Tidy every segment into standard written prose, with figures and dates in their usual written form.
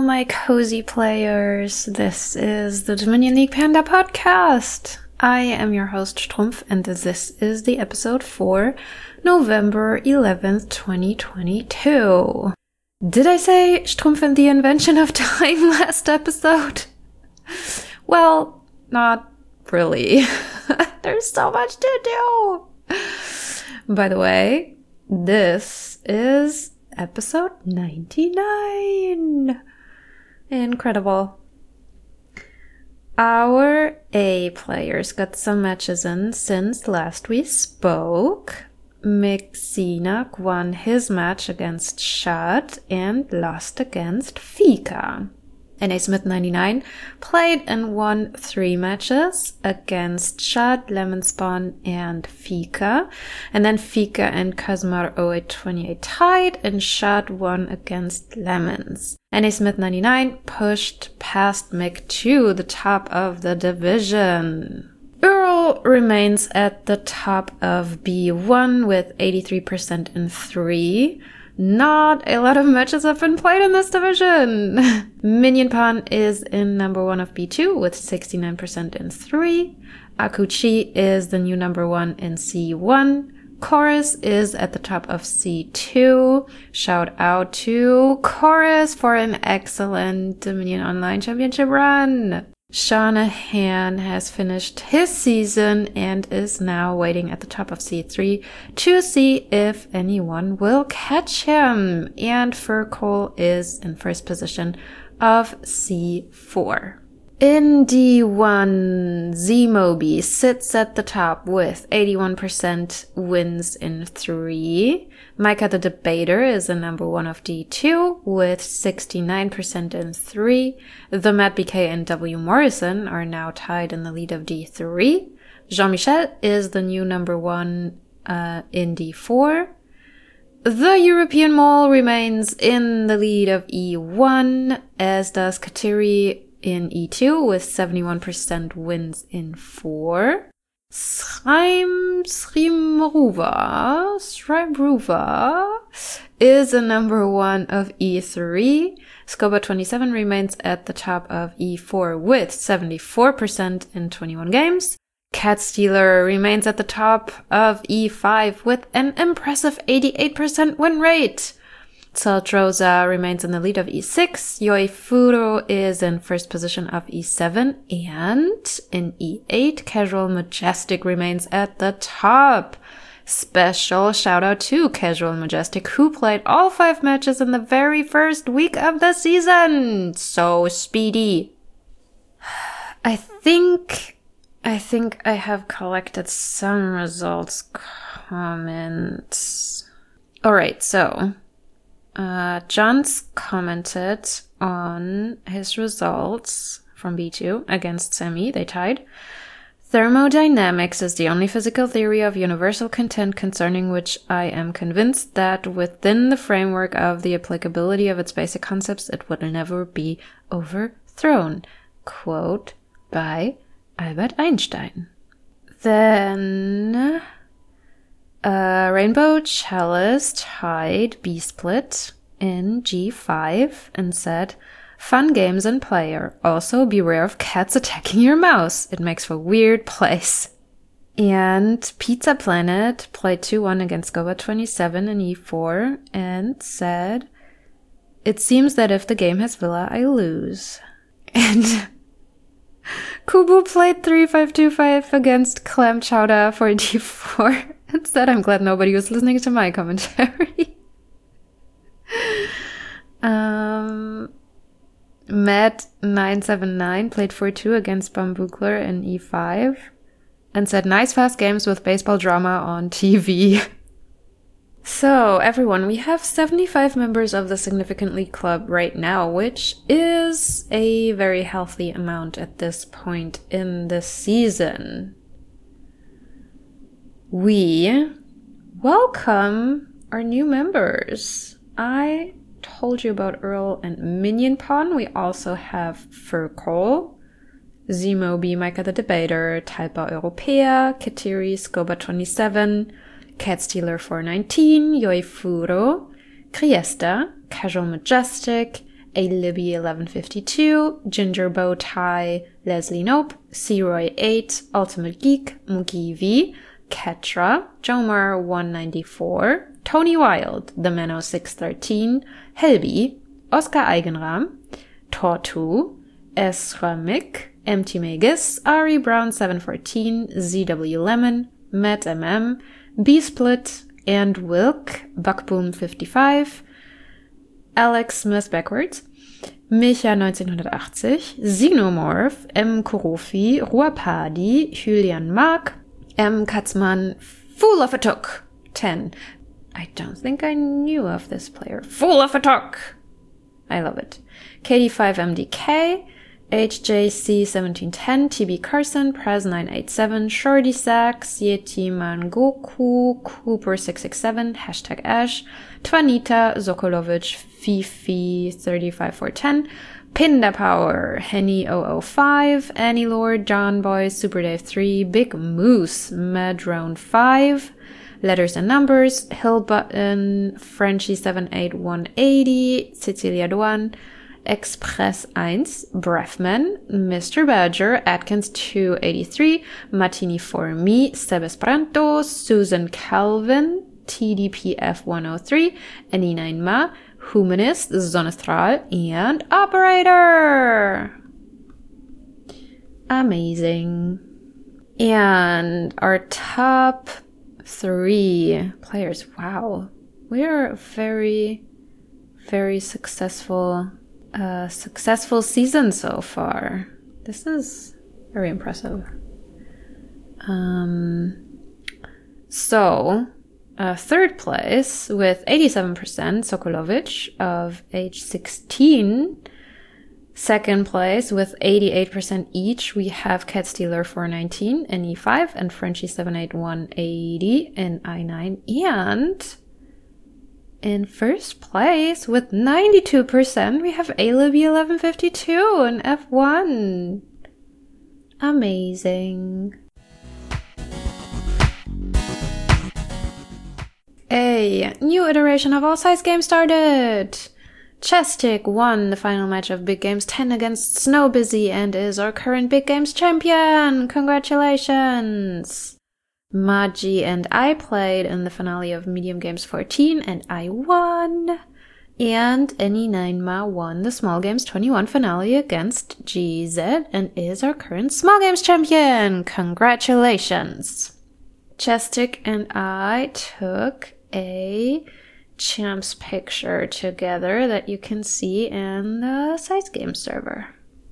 my cozy players. This is the Dominion League Panda podcast. I am your host, Strumpf, and this is the episode for November 11th, 2022. Did I say Strumpf and the invention of time last episode? Well, not really. There's so much to do. By the way, this is episode 99. Incredible. Our A players got some matches in since last we spoke. Mixina won his match against Shad and lost against Fika. NA Smith 99 played and won 3 matches against Shad, Lemonspawn, and Fika. And then Fika and Kazmar 0828 tied, and Shad won against Lemons. NA Smith 99 pushed past Mick to the top of the division. Earl remains at the top of B1 with 83% in 3. Not a lot of matches have been played in this division. Minion Pawn is in number 1 of B2 with 69% in 3. Akuchi is the new number 1 in C1. Chorus is at the top of C2. Shout out to Chorus for an excellent Dominion Online Championship run. Shanahan has finished his season and is now waiting at the top of C3 to see if anyone will catch him. And Furcole is in first position of C4. In D1, Zmobi sits at the top with 81% wins in 3. Micah the Debater is the number 1 of D2 with 69% in 3. The Matt BK and W. Morrison are now tied in the lead of D3. Jean-Michel is the new number 1 in D4. The European Mole remains in the lead of E1, as does Kateri in E2 with 71% wins in 4. Srimruva is a number 1 of E3. Scoba27 remains at the top of E4 with 74% in 21 games. Cat Stealer remains at the top of E5 with an impressive 88% win rate. Saltrosa remains in the lead of E6, Yoifuro is in first position of E7, and in E8, Casual Majestic remains at the top. Special shout out to Casual Majestic, who played all 5 matches in the very first week of the season. So speedy. I think I have collected some results comments. Alright, so Johns commented on his results from B2 against Semi. They tied. Thermodynamics is the only physical theory of universal content concerning which I am convinced that within the framework of the applicability of its basic concepts, it would never be overthrown. Quote by Albert Einstein. Then Rainbow Chalice tied B-Split in G5 and said, fun games in player. Also beware of cats attacking your mouse. It makes for weird plays. And Pizza Planet played 2-1 against Goba27 in E4 and said, it seems that if the game has Villa, I lose. And Kubu played 3-5-2-5 against Clam Chowder for D4. Instead, I'm glad nobody was listening to my commentary. Matt979 played 4-2 against Bambukler in E5 and said, nice fast games with baseball drama on TV. So, everyone, we have 75 members of the Significant League Club right now, which is a very healthy amount at this point in the season. We welcome our new members. I told you about Earl and Minion Pawn. We also have Furcole, Zmobi, Micah the Debater, Talpa Europea, Kateri, Scoba27, Cat Stealer 419, Yoifuro, Criesta, Casual Majestic, A Libby 1152, Ginger Bow Tie, Leslie Nope, C-Roy 8, Ultimate Geek, Mookie V, Ketra, Jomar 194, Tony Wild, The Mano 613, Helby, Oscar Eigenram, Tortu, Esra Mick, MT Megis, Ari Brown 714, ZW Lemon, Matt MM, B-Split, and Wilk, Buckboom 55, Alex Smith backwards, Micha 1980, Xenomorph, M. Korofi, Ruapadi, Julian Mark, M. Katzmann, Fool of a Took, 10. I don't think I knew of this player. Fool of a Took! I love it. KD5MDK, HJC1710, TB Carson, Prez987, Shorty Sachs, Yeti Mangoku, Cooper667, Hashtag Ash, Twanita, Sokolovic, Fifi35410, Pinda Power, Henny005, Annie Lord, John Boy, Super Dave 3, Big Moose, Madrone 5, Letters and Numbers, Hill Button, Frenchie 78180, Cecilia Duan, Express 1, Breathman, Mr. Badger, Atkins 283, Martini for Me, Sebesperanto, Susan Calvin, TDPF 103, Annie9 Ma, Humanist, Zonestral, and Operator! Amazing. And our top 3 players. Wow. We're a very, very successful season so far. This is very impressive. Third place with 87%, Sokolovic of age 16. Second place with 88% each, we have Cat Stealer 419 in E5 and Frenchie 78180 in I9. And in first place with 92%, we have Alibby 1152 in F1. Amazing. A new iteration of All Size Games started! Chestic won the final match of Big Games 10 against Snow Busy and is our current Big Games champion! Congratulations! Maji and I played in the finale of Medium Games 14 and I won! And Any9Ma won the Small Games 21 finale against GZ and is our current Small Games champion! Congratulations! Chestic and I took a champs picture together that you can see in the Size Game server.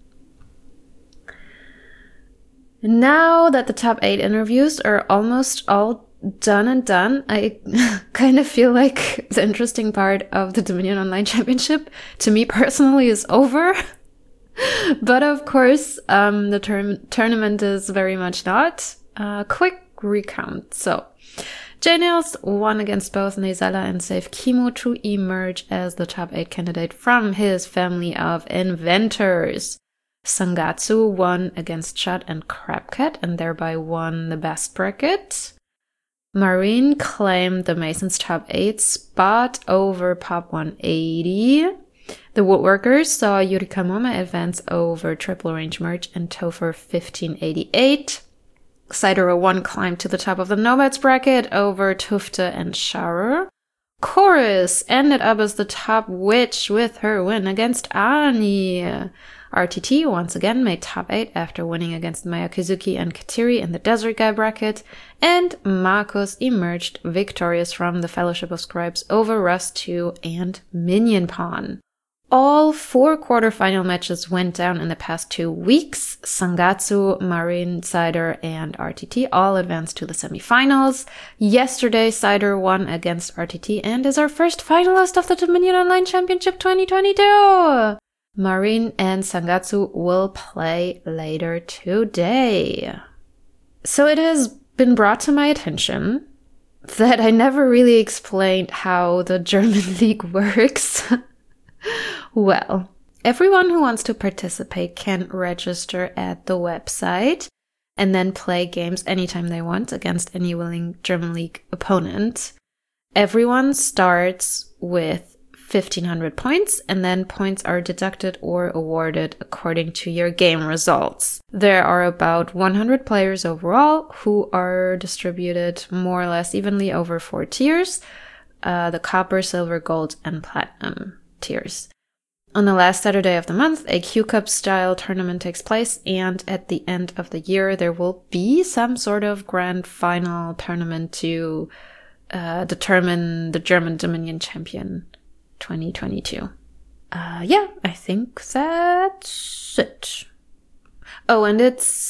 Now that the top 8 interviews are almost all done, I kind of feel like the interesting part of the Dominion Online Championship, to me personally, is over. But of course, the tournament is very much not. Quick recount. So, J-Nails won against both Nezala and Safe Kimo to emerge as the top 8 candidate from his family of inventors. Sangatsu won against Chad and Crabcat and thereby won the best bracket. Marine claimed the Masons top 8 spot over Pop 180. The Woodworkers saw Yuri Kamome advance over Triple Range Merge and Topher 1588. Cider 01 climbed to the top of the Nomads bracket over Tufte and Sharer. Chorus ended up as the top witch with her win against Ani. RTT once again made top 8 after winning against Maya Kizuki and Katiri in the Desert Guy bracket, and Marcos emerged victorious from the Fellowship of Scribes over Rust 2 and Minion Pawn. All 4 quarterfinal matches went down in the past 2 weeks. Sangatsu, Marine, Cider, and RTT all advanced to the semifinals. Yesterday, Cider won against RTT and is our first finalist of the Dominion Online Championship 2022. Marine and Sangatsu will play later today. So it has been brought to my attention that I never really explained how the German league works. Well, everyone who wants to participate can register at the website and then play games anytime they want against any willing German league opponent. Everyone starts with 1,500 points, and then points are deducted or awarded according to your game results. There are about 100 players overall who are distributed more or less evenly over 4 tiers, the copper, silver, gold, and platinum tiers. On the last Saturday of the month, a Q-Cup style tournament takes place, and at the end of the year, there will be some sort of grand final tournament to determine the German Dominion champion 2022. Yeah, I think that's it. Oh, and it's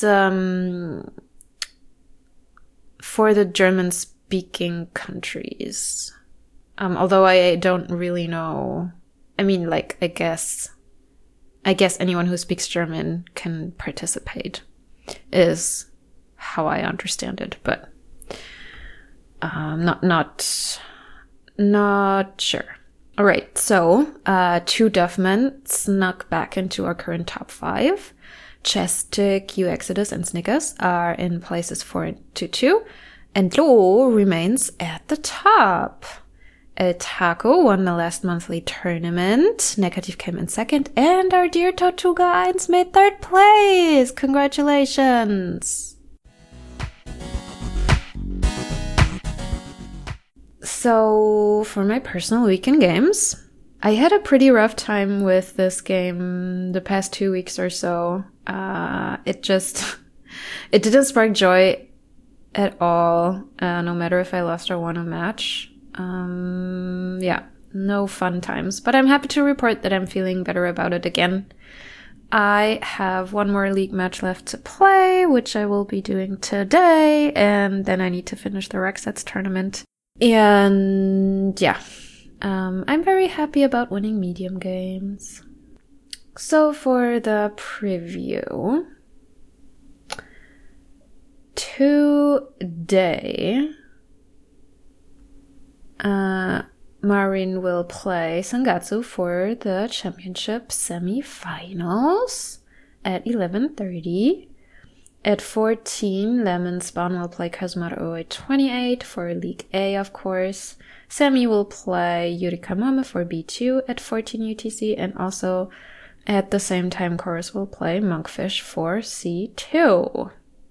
for the German-speaking countries. Although I don't really know. I mean, like, I guess anyone who speaks German can participate, is how I understand it, but not sure. All right, so 2 Duffmen snuck back into our current top 5. Chestic, U-Exodus, and Snickers are in places 4 to 2, and Lo remains at the top. Taco won the last monthly tournament. Negative came in second, and our dear Tortuga 1 made 3rd place. Congratulations! So, for my personal weekend games, I had a pretty rough time with this game the past 2 weeks or so. It didn't spark joy at all, no matter if I lost or won a match. Yeah, no fun times, but I'm happy to report that I'm feeling better about it again. I have 1 more league match left to play, which I will be doing today, and then I need to finish the Rexets tournament. And yeah, I'm very happy about winning medium games. So for the preview, today, Marin will play Sangatsu for the championship semi-finals at 11:30. At 14, Lemon Spawn will play Kazumaru at 28 for League A, of course. Sammy will play Yurika Mame for B2 at 14 UTC, and also at the same time, Chorus will play Monkfish for C2.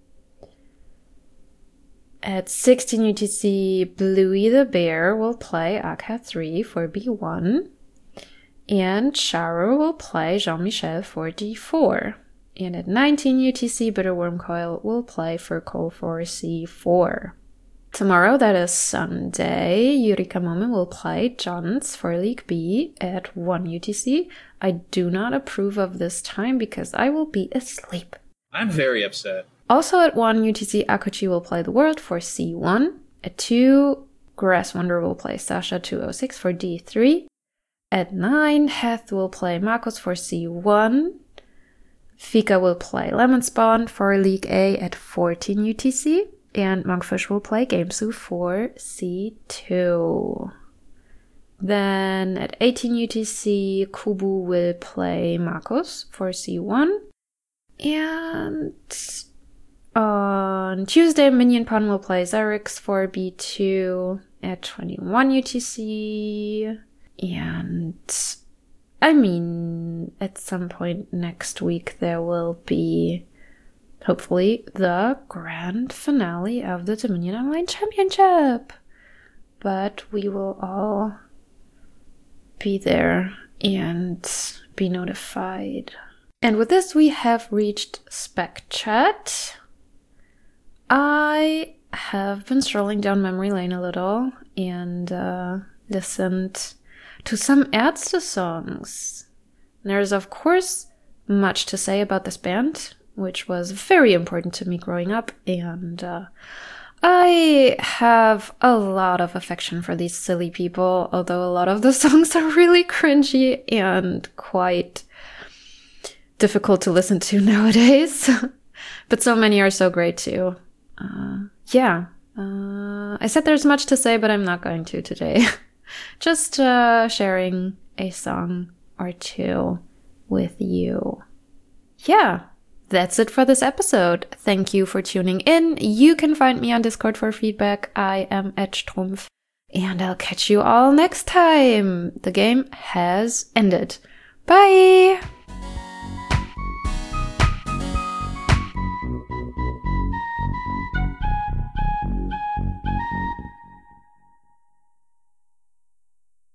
At 16 UTC, Bluey the Bear will play AK3 for B1. And Charo will play Jean-Michel for D4. And at 19 UTC, Bitterworm Coil will play for Cole for C4. Tomorrow, that is Sunday, Yurika Mame will play Johns for League B at 1 UTC. I do not approve of this time because I will be asleep. I'm very upset. Also at 1 UTC, Akuchi will play the World for C1. At 2, Grass Wonder will play Sasha 206 for D3. At 9, Heth will play Marcos for C1. Fika will play Lemon Spawn for League A at 14 UTC. And Monkfish will play Gamesu for C2. Then at 18 UTC, Kubu will play Marcos for C1. And on Tuesday, Minion Pun will play Xerix for B2 at 21 UTC. And I mean, at some point next week, there will be, hopefully, the grand finale of the Dominion Online Championship. But we will all be there and be notified. And with this, we have reached Spec Chat. I have been strolling down memory lane a little and listened to some Ärzte songs. There's, of course, much to say about this band, which was very important to me growing up, and I have a lot of affection for these silly people, although a lot of the songs are really cringy and quite difficult to listen to nowadays. But so many are so great too. I said there's much to say, but I'm not going to today. Just sharing a song or two with you. Yeah, that's it for this episode. Thank you for tuning in. You can find me on Discord for feedback. I am @Strumpf. And I'll catch you all next time. The game has ended. Bye!